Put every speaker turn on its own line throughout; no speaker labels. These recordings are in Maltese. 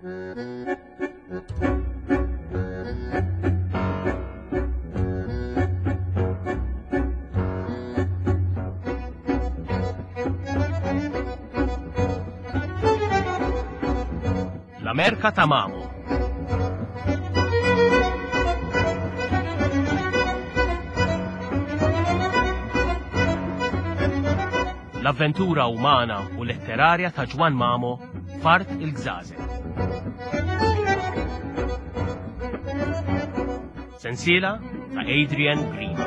L-Amerika ta' Mamo. L-avventura umana u letterarja ta' Ġwan Mamo f'Art il-Gżażen. Sensiela ta' Adrian Grima.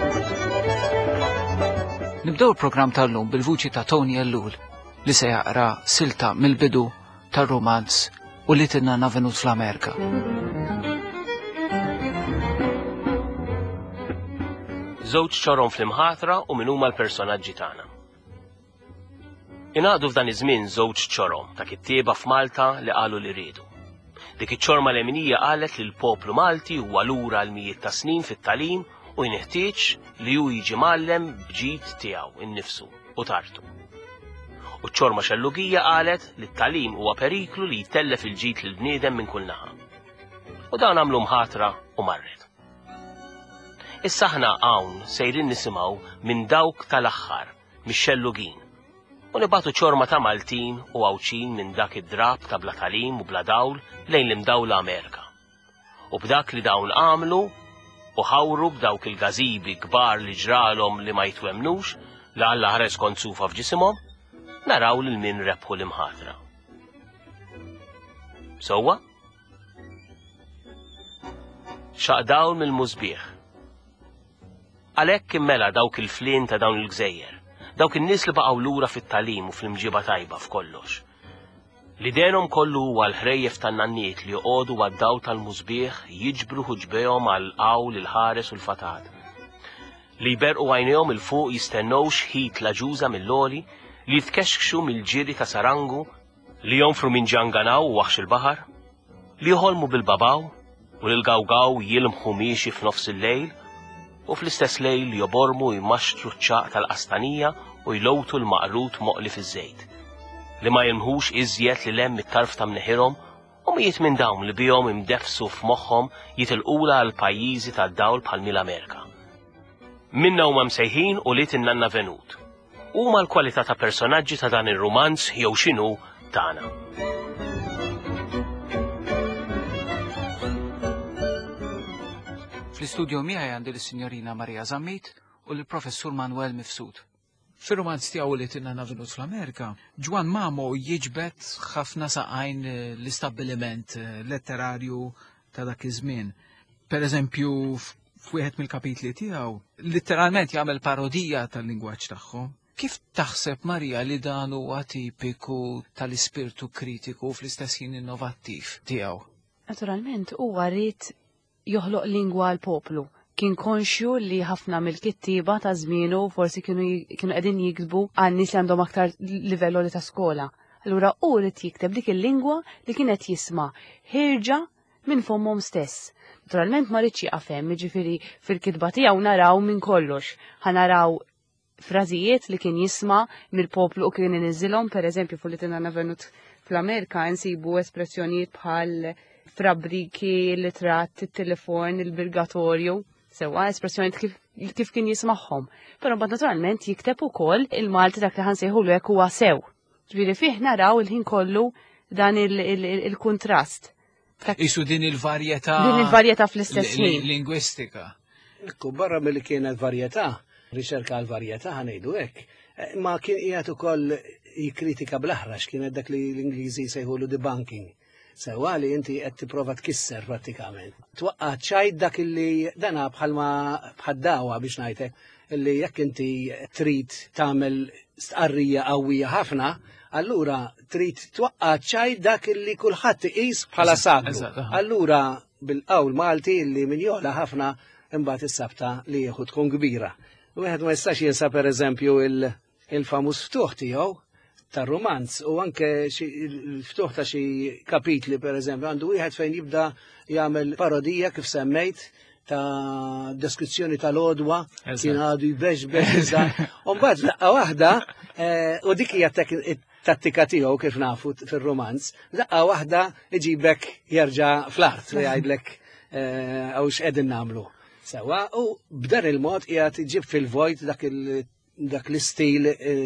Nibdew il-programm tal-lum bil-vuċi ta' Tony Ellul li se jaqra silta mill-bidu tar-romanz u li tinna navenut fl-Amerika.
Żewġ ċorom fl-imħatra u min huma l-personaġġi tagħna. Ingħaqdu f'dan iż-żmien żewġ ċorom ta' kittieba f'Malta li qalu li riedu. Dik iċ-ċorma leminija qalet li l-poplu Malti huwa lura l-mijiet ta' snin fit-tagħlim u jneħtieġ li hu jiġi mgħallem b'ġid tiegħu innifsu u tartu. U ċ-ċorma xellugija qalet li t-tagħlim huwa periklu li jtellef il-ġid lil bniedem minn kull naħa. U dawn għamlu mħatra u marret. Issa aħna hawn sejrin nisimgħu minn dawk tal-aħħar mix-xellugin u nibagħtu ċorma ta' Maltin u għawċin minn dak id-drab ta' bla tagħlim u bla dawl lejn l-imdawla Amerika. U b'dak li dawn għamlu u ħawru b'dawk il-gażibi kbar li ġralhom li ma jitwemnux li Alla ħares kont sufa f'ġisimhom, naraw lil min rebħu l-imħatra. Sewwa? Xaqdaw mill-mużbieħ. Għalhekk immela dawk il-flien ta' dawn il-gżejjer, dawk in-nies li baqgħu lura fit-tagħlim u fl-imġiba tajba f'kollox. Li denhom kollu huwa l-ħrejjef tan-nanniet li joqogħdu għad-daw tal-mużbieħ jiġbru ħuġbehom għal qawl il-ħares u l-fatat. Li jberqu għajnejhom il fuq jistennew xħit laġuża mill-loli li jitkexxu mill-ġiri ta' sarangu li jonfru minn ġanganaw u waħx il-baħar, li jħolmu bil-babaw u l-gawgaw jilmħu miexi f'nofs il-lejl u fl-istess lejl jobormu jmaxtru ċ-ċaq tal-qastanija u jlowtu l-maqrut moqli fiż-żejt, li ma jilmħux iżjed li lem mit-tarf ta' mneħirhom u mijiet minn dawn li bihom imdefsu f'moħħhom jitilqula għal pajjiżi tad-dawl bħal mill-Amerika. Minna huma msejħin u li tinnanna venut. Huma l-kwalità ta' personaġġi ta' dan ir-romanz jew x'inhu tagħna.
Fl-istudju miegħi għandi lis-Sinjorina Marija Zammit u l-Professur Manuel Mifsud. Fir-romanz tiegħu li tinna navenut fl-Amerika, Ġwan Mamo jiġbed ħafna saqajn l-istabbiliment letterarju ta' dak iż-żmien. Pereżempju, f'wieħed mill-kapitli tiegħu, litteralment jagħmel parodija tal-lingwaġġ tagħhom. Kif taħseb, Marija, li dan huwa tipiku tal-ispirtu kritiku fl-istess ħin innovattiv tiegħu?
Naturalment huwa rrid joħloq lingwa l-poplu. Kien konxju li ħafna mill-kittiba ta' żmienu forsi kienu qegħdin jiktbu għan nies li għandhom aktar livell ta' skola. Allura hu rrid jikteb dik il-lingwa li kienet jisma' ħirġa minn fomhom stess. Naturalment ma rridx jaqafhem, jiġifieri fil-kitba tiegħu naraw minn kollox. Ħanaraw frażijiet li kien jisma' mill-poplu u kien iniżilhom, pereżempju fuq li tinna navenut fl-Amerika nsibu espressjonijiet bħal frabriki, l-itrat, il-telefon, il-birgatorju, sewa espressjonijiet kif kien jismagħhom. Però mbagħad naturalment jikteb ukoll il-Malti dak li ħansejħulu hekk huwa sew. Ġifieri fih naraw il-ħin kollu dan il-kuntrast.
Isu din il-varjetà.
Din il-varjetà fl-istess ħin.
Lingwistika.
Ekku barra milli kienet varjetà, riċerka għal varjetà ħanejdu hekk. Ma kien qiegħed ukoll jikkritika bl-aħrax kienet dak li l-Ingliżi jsejħulu debunking. Sewa li inti qed tipprova tkisser prattikament. Twaqqa' ċajt dak illi dana bħal-dawa biex ngħidlek illi jekk inti trid tagħmel stqarrija qawwija ħafna, allura trid twaqqa' ċajt dak illi kulħadd iqis bħala sagru. Allura bil-qawl Malti illi min joħla ħafna imbagħad is-sabta li jieħu tkun kbira. Wieħed ma jistax jinsa pereżempju il-famuż ftuħ tiegħu tar-romanz u anke l-ftuħ ta' xi kapitli pereżempju għandu wieħed fejn jibda jagħmel parodija kif semmejt ta' deskrizzjoni tal-odwa kien għadu jbeġbeġ u mbagħad laqgħa waħda u dik hija tattika tiegħu kif nafu fir-romanz, daqqa waħda iġibek jerġa' fl-art u jgħidlek għaw x'qegħdin nagħmlu. Sewa, u b'dan il-mod qiegħed iġib fil-vojt dak l-istil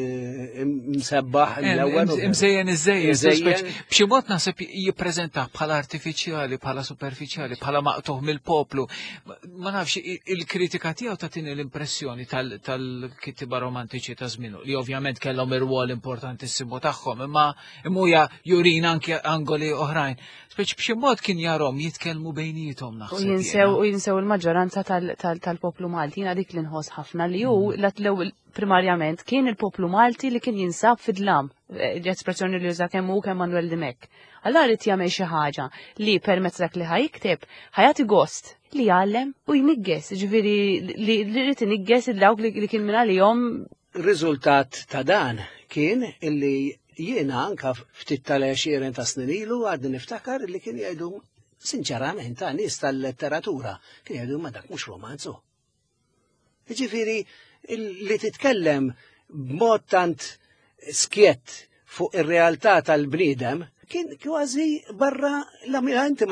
msebbaħ l-ewwel.
Imżejjen iż-żejjed, b'xi mod naħseb jippreżentah bħala artifiċjali, bħala superfiċjali, bħala maqtuħ mill-poplu. Ma nafx il-kritika tiegħu tagħtini l-impressjoni tal-kittiba romantiċi ta' żmienu, li ovvjament kellhom ir-rwol importantissimu tagħhom, imma immuja jurina anke angoli oħrajn. Speċi b'xi mod kien jarhom jitkellmu bejniethom naħseb.
U jinsew il-maġġoranza tal-poplu Malti, jiena dik li nħoss ħafna li hu l-ewwel primarjament kien il-poplu Malti li kien jinsab fid-dlam, l-espressjoni li juża kemm hu kemm Manuel Dimek. Allura rrid jagħmel xi ħaġa li permezz dak li ħajkteb ħajati gost li jgħallem u jnigges, ġifieri li rrid inigges il-dawk li kien minn għalihom.
Riżultat ta' dan kien illi jiena anka ftit tal-20 ta' snin ilu għaddi niftakar li kien jgħidu sinċerament ta' nies tal-letteratura kien jgħidu ma dak mhux romanzu. Jiġifieri li titkellem b'mod tant skjett fuq ir-realtà tal-bniedem kien kważi barra l-ammirant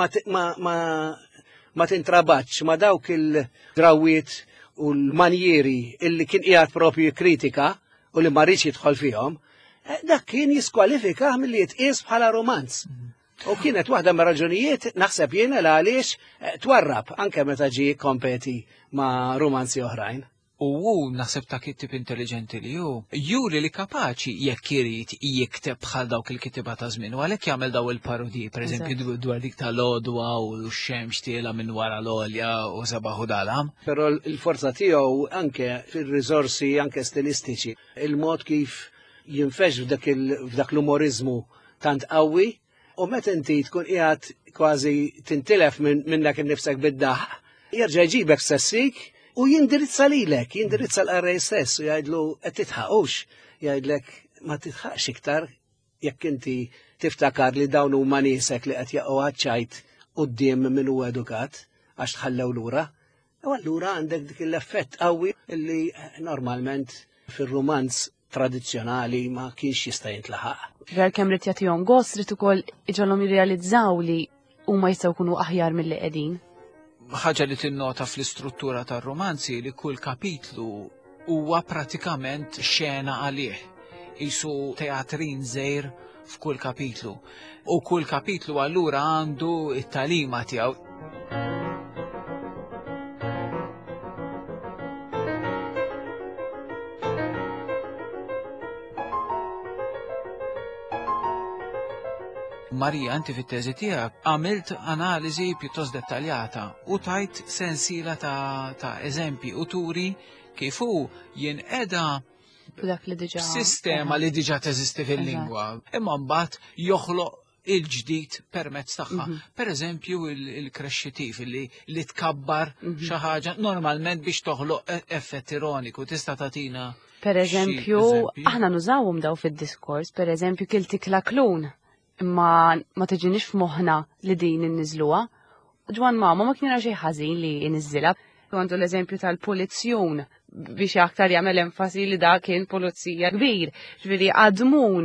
ma tintrabaċ ma dawk il-drawiet u l-manjeri illi kien qiegħed propju kritika u li ma rridx jidħol fihom, dak kien jiskwalifika milli jitqies bħala romanz. U kienet waħda ma' raġunijiet naħseb jiena għaliex twarrab anke meta ġie kompeti ma' romanzi oħrajn.
U naħseb ta' kittib intelligenti li juri li kapaċi jekk irid jikteb bħal dawk il-kittiba ta' żmien u għalhekk jagħmel daw il-parodiji, pereżempju dwar dik tal-Odwa u x-xemx tiela minn wara l-olja u sabaħu dalam.
Però l-forza tiegħu anke fir-riżorsi anke stilistiċi, il-mod kif jinfex f'dak l-umorizmu tant qawwi u meta inti tkun qiegħed kważi tintilef minn dak innifsek bid-daħ, jerġa' jġibek sessik u jindirizza lilek, jindirizza l-qarrej stess u jgħidlu qed titħaqux, jgħidlek ma titħaqx iktar jekk inti tiftakar li dawn huma niesek li qed jaqgħu ħaċċajt quddiem min huwa edukat għax tħallew lura. U allura għandek dik l-effett qawwi li normalment fir-romanz tradizzjonali ma kienx jista' jintlaħaq.
Ver kemm rid jagħtihom gost rid ukoll iġolhom jirrealizzaw li huma jistgħu jkunu aħjar milli qegħdin.
Ħaġa li tinnota fl-istruttura tar-romanzi li kull kapitlu huwa pratikament xena għalih. Isu teatrin żgħir f'kull kapitlu. U kull kapitlu allura għandu it-talima tiegħu. Marija, anti fit-teżi tiegħek għamilt analiżi pjuttost dettaljata u tajt sensiela ta' eżempji u turi kif hu jinqeda sistema li diġà teżisti fil-lingwa, imma mbagħad joħloq il-ġdid permezz tagħha. Pereżempju il-krexxitiv li tkabbar xi ħaġa normalment biex toħloq effett ironiku tista' tagħtina.
Pereżempju, aħna nużawhom daw fid-diskors, pereżempju kiltik laklun. Imma ma tiġinix f'moħħna li din inniżluha. Ġwan mama ma kien xejn ħażin li inniżilha. Għandu l-eżempju tal-polizzjon biex aktar jagħmel enfasi li dak kien pulizija kbir. Ġifieri għadmun.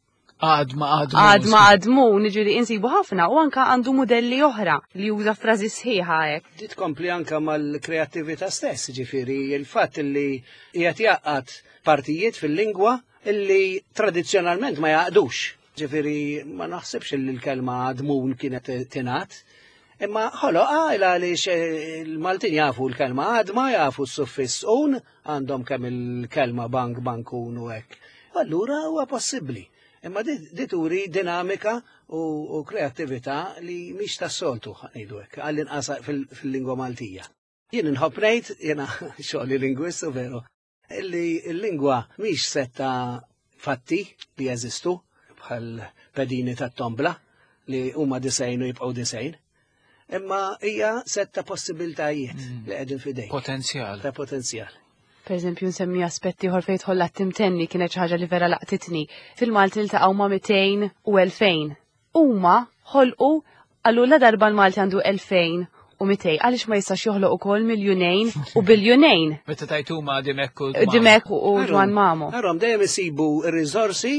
Għadmun, ġifieri insibu ħafna u anke għandu modelli oħra li juża frażi sħiħa hekk.
Dit kompli anke mal-kreattività stess, ġifieri il-fatt li qiegħed jaqgħad partijiet fil-lingwa illi tradizzjonalment ma jaqdux. Ġifiri, ma naħsibx li l-kelma għadmun kienet tinat, imma ħoloqa għaliex il-Maltin jafu l-kelma għadma, jafu s-suffiss un, għandhom kemm il-kelma bankun u hekk. Allura huwa possibbli. Imma dituri dinamika u kreattività li mhix tas-soltu ngħidu hekk, għall-inqas fil-lingwa Maltija. Jien inħobb ngħid, jiena xogħli lingwistu veru, li l-lingwa mhix setta fatti li jeżistu, bħal pedini tat-tombla li huma disejn u jibqgħu disejn. Imma hija setta possibiltajiet li qegħdin f'idejk.
Potenzjal.
Ta' potenzjal.
Pereżempju nsemmi aspetti ħor fejn tħollat timtenni kienet xi ħaġa li vera laqtitni. Fil-Malti iltaqgħu ma' 200 u 2000. Huma ħolqu għallu la darba l-Malti għandu 2000 u 200 għaliex ma jistax joħloq ukoll miljonejn u biljunejn.
Meta tajtuma Dimek u
Ġwan Mamo.
Għarhom dejjem isibu r-riżorsi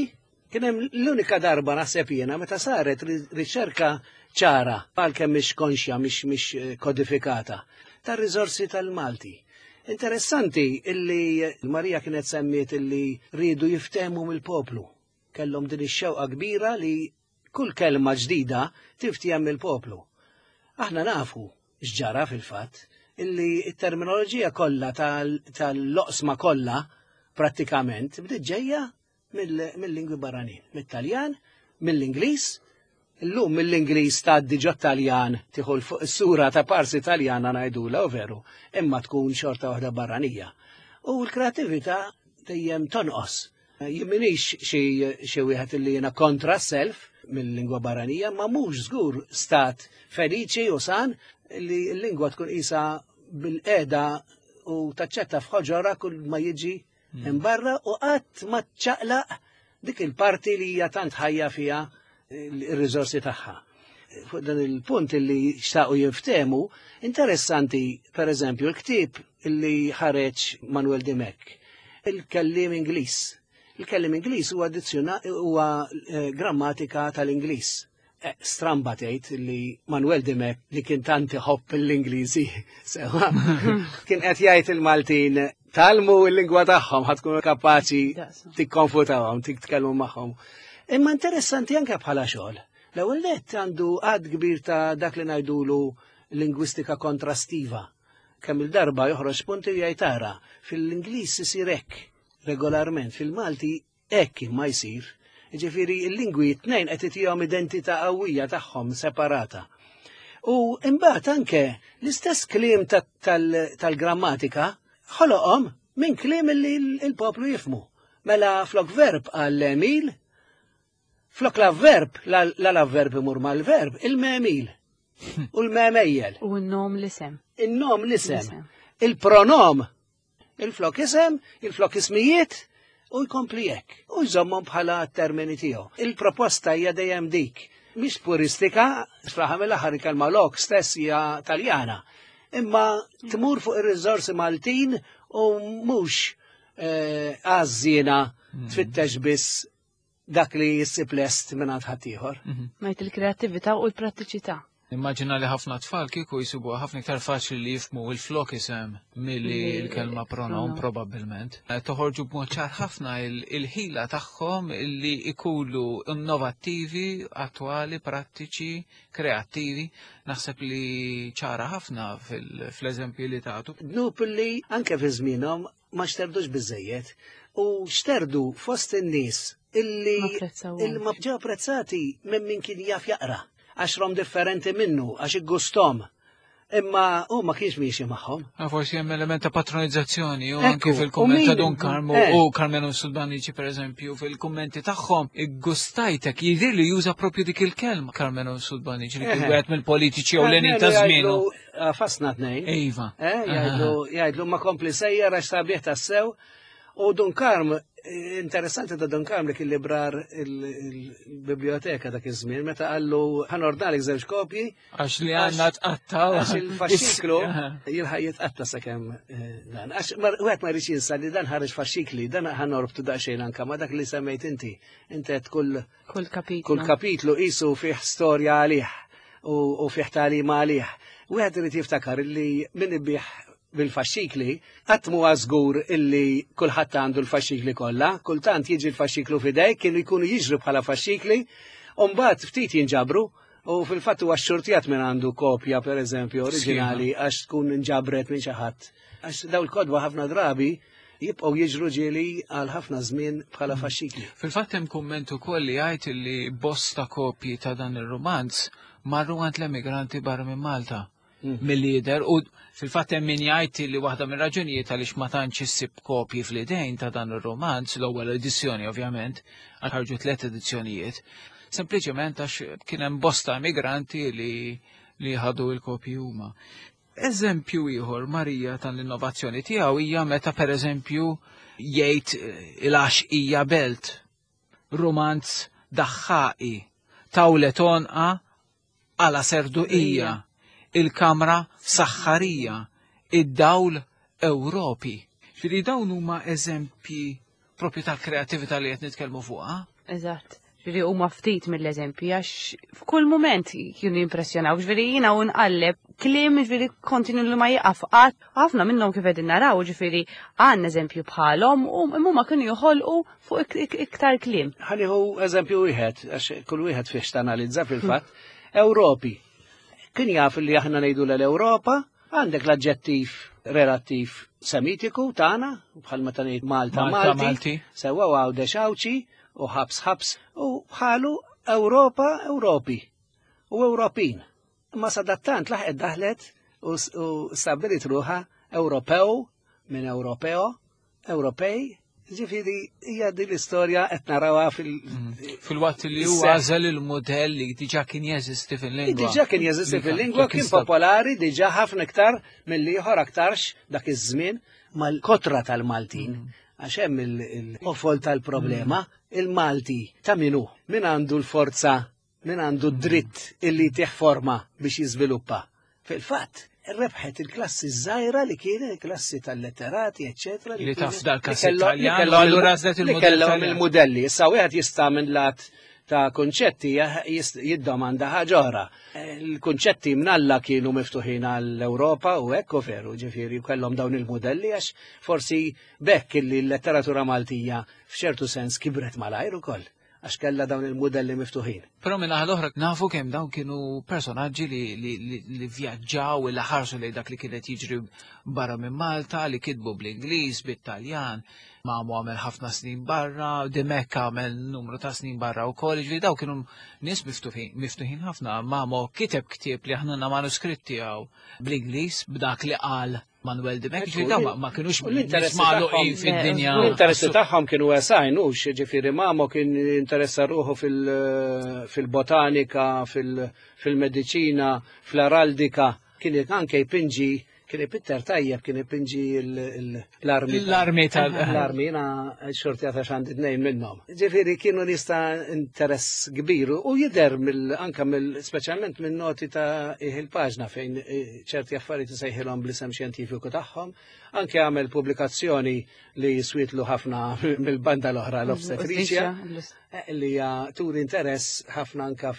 Kien hemm l-unika darba naħseb jiena meta saret riċerka ċara għalkemm mhix konxja mhix kodifikata tar-riżorsi tal-Malti. Interessanti illi Marija kienet semmiet illi ridu jiftehmu mill-poplu. Kellhom din ix-xewqa kbira li kull kelma ġdida tiftijem mill-poplu. Aħna nafu x'ġara fil-fatt illi t-terminoloġija kollha tal-loqsma kollha prattikament bdiet ġejja mill-lingwi barranin, mit-Taljan, mill-Ingliż. Illum mill-Ingliż tgħaddi ġo Taljan tieħu s-sura ta' parsi Taljana ngħidula u veru, imma tkun xorta waħda barranija. U l-kreattività dejjem tonqos. Jimminix xi wieħed illi jiena kontra s-self mill-lingwa barranija, ma mhux żgur stat feliċi u san li l-lingwa tkun qisha bil-qiegħda u taċċetta f'ħoġora kull ma jiġi imbarra u qatt ma tċaqlaq dik il-parti li hija tant ħajja fiha il-rizorsi tagħha. Fuq dan il-punt li xtaqu jinftehmu, interessanti per eżempju l-ktieb li ħareġ Manuel Dimek, il-kellim Ingliż. Il-kellim Ingliż huwa grammatika tal-Ingliż. Stramba tgħid li Manuel Dimek li kien tant iħobb l-Ingliżi sewa kien qed jgħid il-Maltin talmu l-lingwa tagħhom ħad tkunu kapaċi tikkonfutawhom, titkellmu magħhom. Imma interessanti anke bħala xogħol. L-ewwel nett għandu għad kbir ta' dak li ngħidulu lingwistika kontrastiva. Kemm il-darba joħroġ punti li jgħid fil-Ingliż isir hekk regolarment, fil-Malti hekk ma jsir. Jiġifieri l-lingwi t-tnejn qed itihom identità qawwija tagħhom separata. U imbagħad anke l-istess kliem tal-grammatika ħoloqhom minn kliem li l-poplu jifhmu. Mela flok verb għall-emil, flok l-avverb, l-avverb imur mal-verb, il-memil, u l-memejjel.
U n-nom l-isem.
Il-nom l-isem. Il-pronom, il-flok isem, il-flok ismijiet, u jkompli hekk. U jżommhom bħala termini tiegħu. Il-proposta hija dejjem dik. Mhix puristika, fl-aħħar mill-aħħar il-kelma lok stess hija Taljana. Imma tmur fuq ir-riżorsi Maltin u mhux għażjiena tfittex biss dak li jissib lest minn ħaddieħor.
Majt il-kreattività u l-prattiċità.
Immaġina li ħafna tfal kieku jisibu ħafna iktar faċli li jifmu il-flok isem milli l-kelma pronoun probabbilment. Toħorġu b'mod ċar ħafna il-ħila tagħhom li ikulu innovattivi, attwali, prattiċi, kreattivi. Naħseb li ċara ħafna fl-eżempju li tagħtu.
Dnub li anke fi żmienhom ma xterdux biżejjed u xterdu fost in-nies illi ma ġew apprezzati minn min kien jaf jaqra. Għaxrom differenti minnu, għax iggustom. Imma ma kienx miexi magħhom.
Forsi hemm element ta' patronizzazzjoni u anke fil-kumment ta' Dunkarm u Carmelo Sulbanici pereżempju fil-kummenti tagħhom iggustajtek jidher li juża propju dik il-kelma Carmelo Sulbanici li kien wieħed mill-politiċi ewlenin ta' żmienu.
Fasna tnejn.
Iva.
Jgħidlu ma kompli sejjer għax sabiħ tassew u Dunkarm interessanti da Dunkarm li kien librar il-biblioteka dak iż-żmien meta qallu ħanordalek żewġ kopji
għax li għandna tqattaw
għax il-faxxiklu jilħaq jitqatta sakemm dan. Għax wieħed ma jridx jinsa li dan ħareġ faxxikli, dan ħanorbtu daqsxejn anke ma dak li semmejt inti. Inti qed kull kapitlu qisu fih storja għalih u fih tagħlima għalih. Wieħed irid jiftakar li min ibbieħ bil-faxxikli, għatmu għazgur illi kullħat għandu l-faxxikli kollha, kultant jiġi l-faxxiklu fidejk, kienu jkunu jiġru bħala faxxikli, mbagħad ftit jinġabru, u fil-fatt huwa xxurtijat minn għandu kopja per eżempju oriġinali għax tkun inġabret minn xi ħadd. Għax daw il-kodba ħafna drabi jibqgħu jiġru ġieli għal ħafna żmien bħala faxxikli.
Fil-fatt hemm kumment ukoll li jgħid li bosta kopji ta' dan ir-romanz marru għand l-emigranti barra minn Malta. Mill-lider u fil-fatt hemm min jgħid li waħda mir-raġunijiet għaliex ma tantx issib kopji fl-idejn ta' dan ir-romanz l-ewwel edizzjoni ovvjament, ħarġu 3 edizzjonijiet, sempliċement għax kien hemm bosta immigranti li ħadu l-kopji huma. Eżempju ieħor Marija tal-innovazzjoni tiegħu hija meta pereżempju jgħid il-għaxqija belt, romanz daħħaqi, tawlet onqa għala serduqija. Il-kamra saħħarija, id-dawl Ewropi. Ġifieri dawn huma eżempji propju tal-kreatività li qed nitkellmu fuqha.
Eżatt. Ġviri huma ftit mill-eżempji, għax f'kull moment kienu impressjonaw, ġviri jina u nqalleb kliem ġviri kontinu li ma jaqaf ħafna minnhom kif qegħdin naraw, ġviri għandna eżempju bħalhom u huma kienu joħolqu fuq iktar kliem.
Ħaniħu eżempju wieħed, għax kull wieħed fiex tanalizza fil-fatt, Ewropi. Kien jaf li aħna ngħidu l-Ewropa, għandek l-aġġettiv relattiv semitiku tagħna, bħal meta ngħid Malta Malti, sewwa għawde xawċi u ħabs u bħalu Ewropa Ewropi u Ewropin. Ma sadattant laħqet daħlet u stabilit ruħa Ewropew minn Ewropeo, Ewropej, ġifiri hija din l-istorja qed narawha
fil-waqt li huwa għażel il-modell li diġà kien jeżisti fil-lingwa.
Diġà kien jeżisti fil-lingwa, kien popolari diġà ħafna iktar mill-ieħor aktarx dak iż-żmien mal-kotra tal-Maltin. Għax hemm il-qofol tal-problema, il-Malti ta' minu, min għandu l-forza, min għandu d-dritt illi tieħ forma biex jiżviluppa. Fil-fatt, rebħet il-klassi żgħira li kien il-klassi tal-letterati, eċċetera.
Li taf dal-klassi Taljan, allura żdet
il-modelli. Issa wieħed jista' minn lat ta' konċetti jiddomanda ħaġa oħra. Il-konċetti mnalla kienu miftuħin għall-Ewropa u ekku veru ġifieri kellhom dawn il-modelli għax forsi bekk li l-letteratura Maltija f'ċertu sens kibret malajr ukoll għax kellha dawn il-modelli miftuħin.
Però minn oħra nafu kemm dawn kienu personaġġi li vjaġġaw li ħarsu lejn dak li kienet jiġri barra minn Malta, li kitbu bl-Ingliż, bit-Taljan. Mamu għamel ħafna snin barra, Dimekka għamel numru ta' snin barra u koll, ġviri daw kienu nis miftuħin ħafna. Mamu kiteb ktieb li ħna manuskritti għaw bl-Inglis b'dak li qal Manuel Dimekka, ġviri daw ma kienux nismalu fil-dinja.
L-interessi tagħhom kienu għasajn, ġifiri mamu kien interessa ruħu fil-botanika, fil-medicina, fl-araldika, kien anke jpinġi kien Pitter tajjeb kien ipinġi l-armi. L-armi jina xortjata xandi d-nejn minnom. Ġifiri kienu nista interess kbiru u jider anka specialment minn noti ta' il-paġna fejn ċerti affarijiet sejħilhom bl-isem xjentifiku tagħhom. Anke għamel pubblikazzjoni li jiswitlu ħafna mill-banda l-oħra l-obstetriċja li tur interess ħafna anka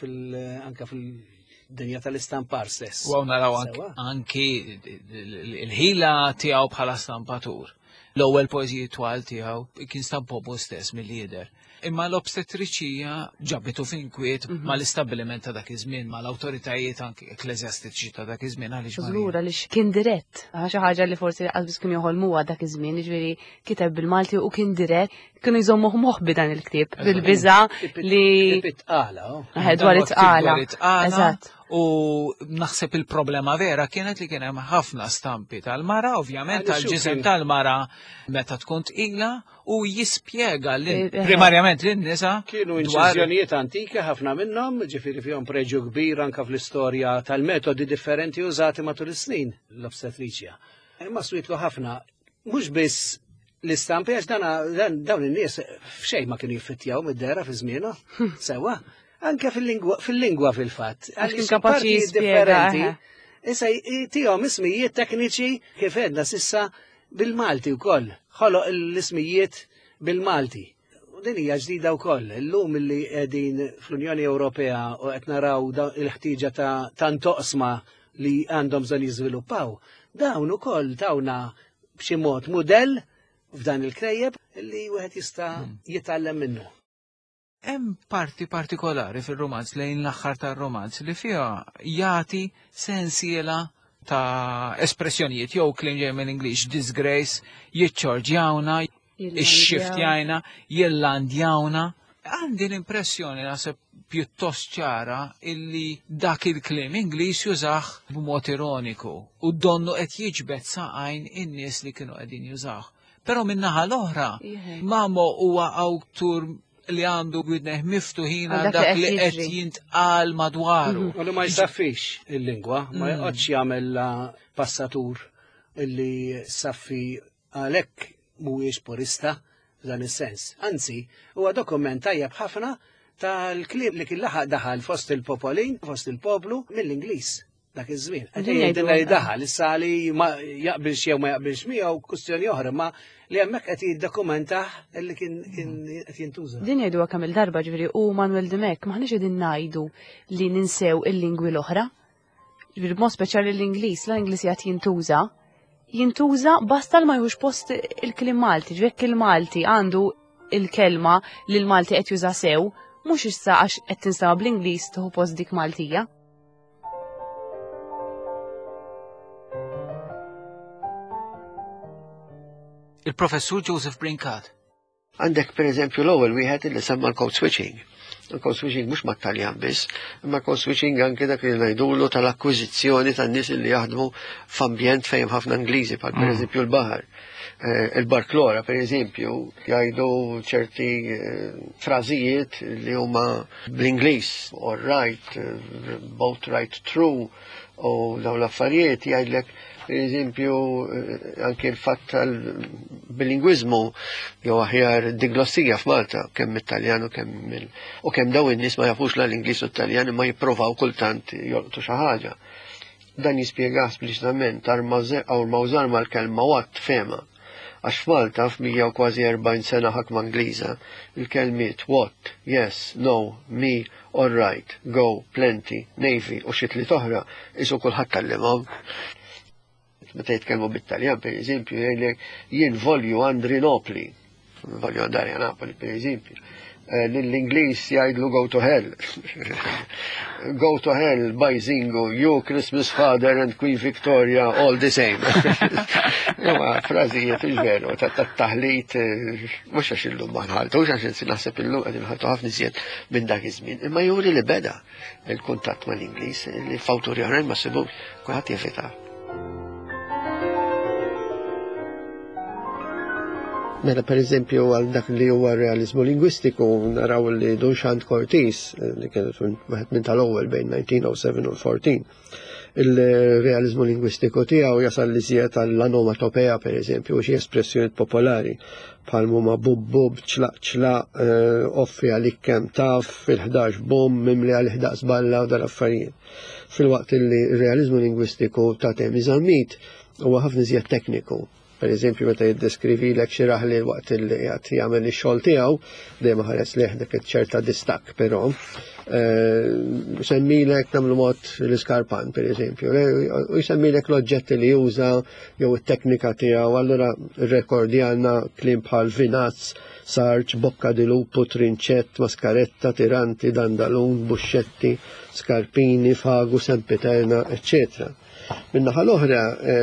fil- dinja tal-istampar stess.
U naraw anki il-ħila tiegħu bħala stampatur. L-ewwel poeżiji twal tiegħu kien stampobu stess mill-lieder. Imma l-obstetriċija ġabitu f'inkwiet mal-istabbiliment ta' dak iż-żmien, mal-awtoritajiet anke ekklesjastiċi ta' dak iż-żmien għaliex
Żlura li kien dirett, xi ħaġa li forsi qalbis kien joħolmuha dak iż-żmien, jiġifieri kiteb bil-Malti u kien dirett, kienu jżommuh moħħbi dan il-ktieb bil-biża' li dwar it-tqala. Eżatt.
U naħseb il-problema vera kienet li kien hemm ħafna stampi tal-mara, ovvjament tal-ġisem tal-mara meta tkun tqila u jispjega primarjament lin-nisa.
Kienu inċiżjonijiet antiki ħafna minnhom, ġifieri fihom preġu kbir anke fl-istorja tal-metodi differenti użati matul is-snin l-obstetriċja. Imma switlu ħafna, mhux biss l-istampi għax dawn in-nies f'xejn ma kienu jiffittjaw mid-dera fi żmienu, sewwa. Anke fil-lingwa fil-fatt.
Għax kapaċi differenti.
Issa tihom ismijiet tekniċi kif edna sissa bil-Malti wkoll. Ħoloq l-ismijiet bil-Malti. U din hija ġdida wkoll. Illum illi qegħdin fl-Unjoni Ewropea u qed naraw il-ħtieġa ta' toqsma li għandhom bżonn jiżviluppaw. Dawn ukoll tawna b'xi mod mudell f'dan il-krejjeb li wieħed jista' jitgħallem minnu.
Hemm parti partikolari fil-romanz lejn l-aħħar tar-romanz li fiha jagħti sensiela ta' espressjonijiet jew kliem ġej mill-Ingliż disgrace, jiċċorġjawna, ix-xiftjajna, jillandjawna. Għandi l-impressjoni naħseb pjuttost ċara illi dak il-kliem Ingliż jużah b'mod ironiku u donnu qed jiġbed saqajn in-nies li kienu qegħdin jużah. Però min-naħa l-oħra Mamo huwa awtur li għandu gwidneħ miftuħina dak li qed jintqal madwaru.
U li ma jsaffix il-lingwa, ma jqgħodx jagħmel passatur illi saffi għalhekk mhuwiex purista f'dan is-sens. Anzi, huwa dokument tajjeb ħafna tal-kliem li kien laħaq daħal fost il-popolin, fost il-poplu mill-Ingliż. dak iż-żmien. Qed
Din jgħidu
jgħidilna li
għandha.
daħal issa li ma jaqbilx jew ma jaqbilx miegħu kwistjoni oħra, ma li hemmhekk qed jiddokumentah li kien qed jintuża.
Din jgħidu kemm il-darba ġifieri u Manuel Demek maħniex qegħdin ngħidu li ninsew il-lingwi l-oħra. Ġifieri b'mod speċjali l-Ingliż, l-Ingliż qed jintuża basta ma jħux post il-klim Malti, ġvekk il-Malti għandu il-kelma li l-Malti qed juża sew, mhux issa għax qed tinsema bl-Ingliż tieħu post dik Maltija.
Il-professur Joseph Brinkat.
Għandek per eżempju l-ewwel wieħed li semma l-code switching. Il-code switching mhux mat-Taljan biss, imma code switching anke dak li ngħidulu tal-akkwiżizzjoni tan-nies li jaħdmu f'ambjent fejn ħafna Ingliżi, bħal pereżempju l-baħar. Il-Barklora pereżempju jgħidu ċerti frażijiet li huma bl-Ingliż, all right, both right true, u dawn l-affarijiet jgħidlek per eżempju anke l-fatt tal-bilingwizmu jew aħjar diglossija f'Malta kemm it-Taljan u kemm daw in-nies ma jafux l-Ingliż u t-Taljan imma jippruvaw kultant jolqtu xi ħaġa. Dan jispjega spliċitament mawżar mal-kelma what fema. Għax f'Malta f'mija u kważi 40 sena ħakma Ingliża, il-kelmiet what, yes, no, me, all right, go, plenty, navy u xi tliet oħra isu kulħadd tallimhom. Meta jitkellmu bit-Taljan, per eżempju, jgħidlek jien volju Andrinopoli, volju andare a Napoli, per eżempju. L-Ingliż jgħidlu go to hell. Go to hell, Bajzingu, you Christmas Father and Queen Victoria, all the same. Joma, frażijiet il-veru, taħlit, mux għax illum maħnħaltu, għax naħseb illum għadin ħaltu ħafni ziet minn dak iż-żmien. Imma juri li beda il-kuntatt mal-Ingliż, li fawturi oħrajn ma sibu, kulħadd jevita. Mela per eżempju għal dak li huwa realizmu lingwistiku naraw li Duchamp Cortis li kienet wieħed minn tal-ewwel bejn 1907 u 14. Il-realizmu lingwistiku tiegħu jasal li żjed għall-onomatopea per eżempju u xi espressjonijiet popolari bħal huma bub ċlaq ċlaq offi għalik kemm taf il-11 bum mimli għal 11 balla u dal-affarijiet. Fil-waqt li r-realizmu lingwistiku ta' Temi Żammit huwa ħafna żjed tekniku. Per eżempju, meta jiddeskrivi l-ek xiraħ li l-waqt li għat jgħamil il-xol tijaw, dejjem ħares liħ dak ċerta distak, però semmilek namlu mod l-iskarpan, per eżempju, u jsemmilek l-oġġetti li juża, jew it-teknika tijaw, allora rekordi għanna klim bħal vinazz, sarċ, bocca di lupo, trinċett, maskaretta, tiranti, dandalun, buscetti, skarpini, fagu, sempiterna, eccetera. Minna ħal-oħra,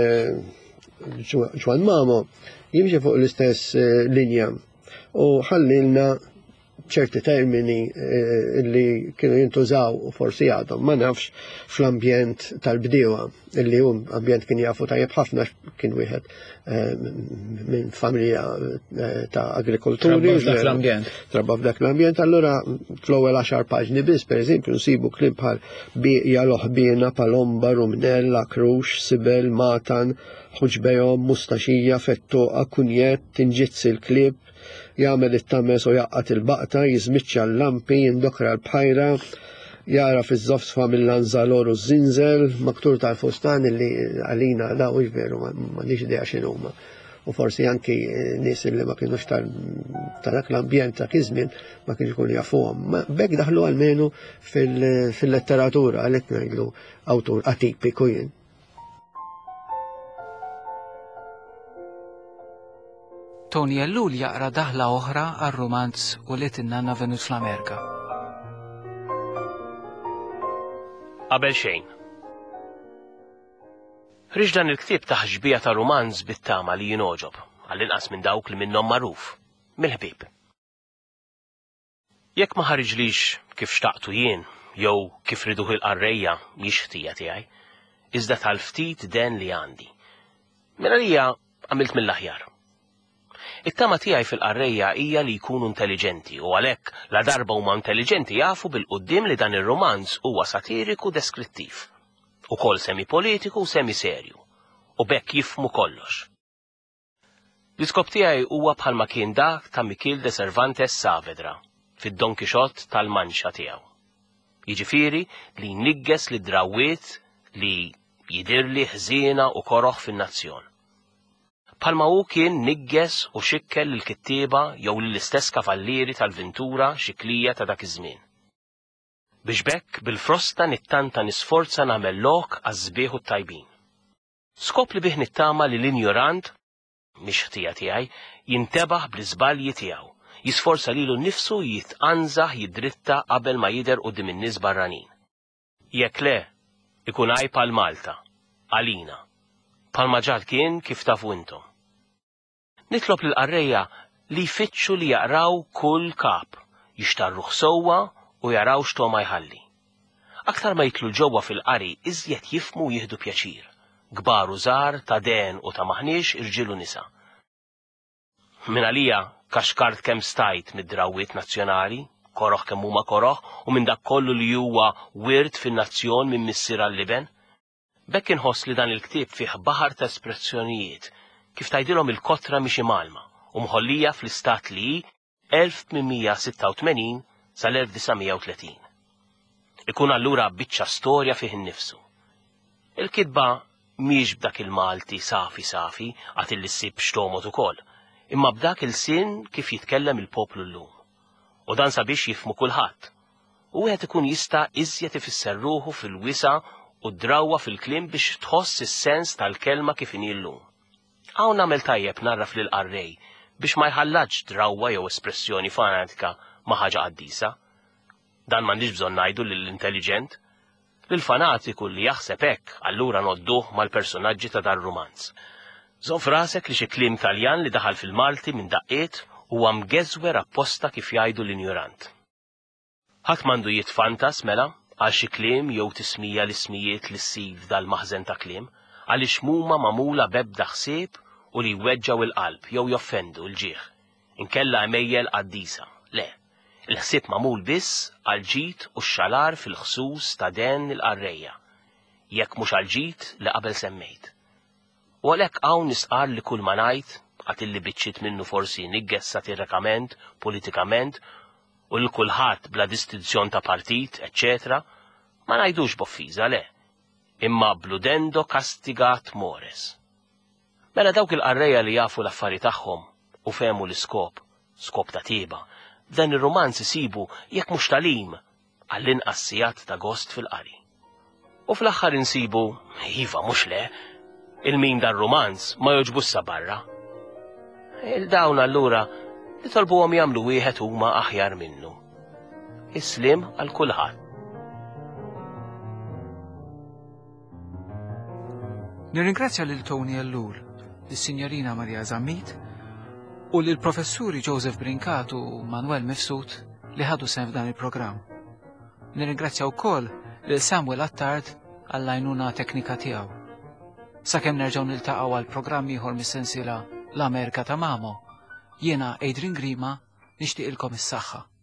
Ġwan Mamo jimxi fuq l-istess linja u ħallilna ċerti termini li kienu jintużaw u forsi għadhom ma nafx fl-ambjent tal-bdiewa illi ambjent kien jafu tajjeb ħafna kien wieħed minn familja ta' agrikolturi. Trabba f'dak l-ambjent, allura fl-ewwel 10 paġni biss pereżempju nsibu kliem bħal biqja, loħbiena, palomba, rumnella, krux, sibel, matan, ħuġbejhom, mustaxija, fettuqa, kunjet, tinġizzi l-klieb, jagħmel it-tames u jaqqat il-baqta, jiżmiċċa l-lampi, jindokra l-bħajra, jara fiż-żofsfa mill-anżalor u z-zinżel, maktur tal-fustan illi għalina da u veru ma nix idea x'inhuma. U forsi anki nies li ma kienux ta' dak l-ambjent ta' kizmin ma kienx ikunu jafuhom. Bekk daħlu għalmenu fil-letteratura għalhekk ngħidlu awtur atipiku jien.
Tony Ellul jaqra daħla oħra għal-romanz u li tinnanna venut fl-Amerika.
Qabel xejn. Ħriġ dan il-ktieb ta' ħġbija ta' romanz bit-tama li jinoġob, għall-inqas minn dawk li minnhom magħruf, mill-ħbieb. Jekk ma ħariġlix kif xtaqtu jien, jew kif riduh il-qarrejja mhix ħtija tiegħi, iżda tal-ftit den li għandi. Mela hija għamilt mill-aħjar. It-tama tiegħi fil-qarrejja hija li jkunu intelligenti u għalhekk la darba huma intelligenti jafu bil-qudiem li dan ir-romanz huwa satiriku deskrittiv, ukoll semi-politiku u semi-serju, u bekk jifmu kollox. L-iskop tiegħi huwa bħalma kien dak ta' Miquel de Cervantes Saavedra fid-Don Quixote tal-Manxa tiegħu. Jiġifieri li nigges li drawiet li jidirli ħżiena u koroħ fin-nazzjon. Palma hu kien nigges u xikkel l-kittieba jew l-istess kavallieri tal-Ventura xiklija ta' dak iż-żmien. Biex bekk bil-frosta nittanta nisforza nagħmel lok għaż-żbieħ tajbin. Skop li bih nittama li l-injorant, mhix ħtija tiegħi, jintebaħ bl-iżbalji tiegħu, jisforza lilu nnifsu jitqanżaħ jidritta qabel ma jidher quddiem in-nies barranin. Jekk le, ikun għajpa l-Malta, għalina, palma ġal kien kif tafu intom. Nitlob lill-qarrejja li jfittxu li jaqraw kull kap, jixtarruh sewwa u jaraw x'to ma jħalli. Aktar ma jitlu ġewwa fil-qari iżjed jifmu jieħdu pjaċir, kbar u żgħar ta' den u ta' maħniex irġiel u nisa. Min għalija kaxkart kemm stajt mid-drawwiet nazzjonali, koroħ kemm huma koroħ u minn dak kollu li huwa wirt fin-nazzjon minn missier għall-liben. Bekk inħoss li dan il-ktieb fih baħar ta' espressjonijiet kif tgħidilhom il-kotra mixi malma u mħollija fl-istat li 1886 sal-1930. Ikun allura biċċa storja fih innifsu. Il-kitba mhix b'dak il-Malti safi għad illi ssib xtomot ukoll, imma b'dak il-sin kif jitkellem il-poplu llum. U dan sabiex jifmu kulħadd. U wieħed ikun jista' iżjed ifisser ruħu fil-wisa u drawwa fil-kliem biex tħoss is-sens tal-kelma kif inhi llum. Hawn nagħmel tajjeb narraf lil qarrej biex ma jħallaġ drawwa jew espressjoni fanatika ma' ħaġa qaddisa. Dan m'għandix bżonn ngħidu lill-intelligent. Lil-fanatiku li jaħseb hekk allura nodduh mal-personaġġi ta' dar romanz. Żomm frasek li xi kliem Taljan li daħal fil-Malti minn daqqiet huwa mgeżwer apposta kif jgħidu l-injorant. Ħadd m'għandu jitfantas mela għal xi kliem jew tismija l-ismijiet li ssir dal-maħżen ta' kliem għaliex huma magħmula b'ebda ħsieb u li jweġġaw il-qalb jew joffendu l-ġieħ. Inkella emejjel qaddisa. Le, il-ħsieb magħmul biss għal ġid u x-xalar fil-ħsus ta' den il-qarrejja, jekk mhux għal ġid li qabel semmejt. U għalhekk hawn nisqar li kull ma ngħid għad illi biċċiet minnu forsi nigges satirikament, politikament, u l-kulħadd bla distinzjon ta' partit, eccetera, ma ngħidux b'offiża le, imma bludendo castigat mores. Mela dawk il-qarrejja li jafu l-affarijiet tagħhom u fehmu l-iskop, skop ta' tieba, dan ir-romanz isibu jekk mhux talim għall-inqas sigħat ta' gost fil-qari. U fl-aħħar insibu, iva mhux le, il-min dar-romanz ma joġbus sa barra. Il-dawn allura li tolbuhom jagħmlu wieħed huma aħjar minnu. Islim għal kulħadd.
Nirringrazzja lil Tony Allur, lis-Sinjorina Marija Żammit u lil professuri Joseph Brincat u Manuel Mifsud li ħadu sehem f'dan il-programm. Nirringrazzja wkoll lil Samuel Attard għall-għajnuna teknika tiegħu. Sakemm nerġgħu niltaqgħu għal programm ieħor mis-sensiela l-Amerika ta' Mamo, jiena Adrian Grima nixtieqilkom is-saħħa.